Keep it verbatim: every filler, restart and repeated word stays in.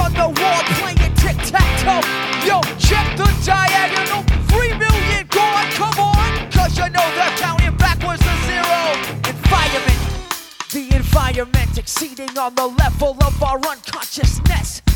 on the wall playing tic-tac-toe. Yo, check the diagonal, three million gone, come on. Cause you know they're counting backwards to zero. Environment, the environment exceeding on the level of our unconsciousness.